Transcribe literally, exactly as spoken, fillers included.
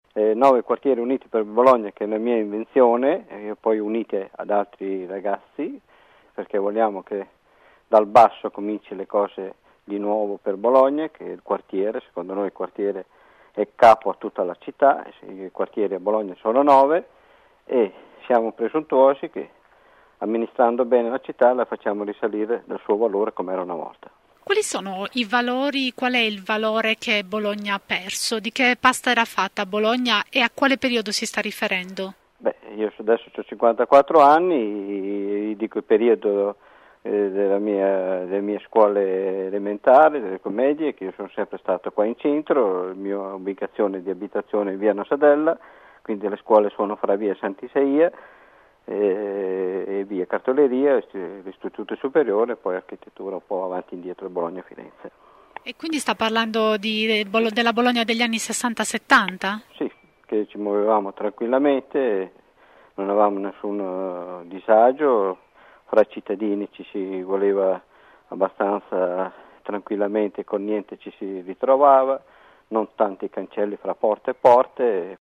eh, nove quartieri uniti per Bologna, che è la mia invenzione, e poi unite ad altri ragazzi, perché vogliamo che dal basso cominci le cose di nuovo per Bologna, che è il quartiere. Secondo noi il quartiere è capo a tutta la città, i quartieri a Bologna sono nove e siamo presuntuosi che amministrando bene la città la facciamo risalire dal suo valore come era una volta. Quali sono i valori, qual è il valore che Bologna ha perso? Di che pasta era fatta Bologna e a quale periodo si sta riferendo? Beh, io adesso ho cinquantaquattro anni, dico il periodo eh, della mia, delle mie scuole elementari, delle medie, che io sono sempre stato qua in centro, la mia ubicazione di abitazione è via Nosadella, quindi le scuole sono fra via Sant'Isaia e, e via Cartoleria, l'istituto superiore, poi architettura un po' avanti e indietro Bologna-Firenze. E quindi sta parlando di, della Bologna degli anni sessanta settanta? Sì, che ci muovevamo tranquillamente, non avevamo nessun uh, disagio, fra cittadini ci si voleva abbastanza tranquillamente, con niente ci si ritrovava, non tanti cancelli fra porte e porte.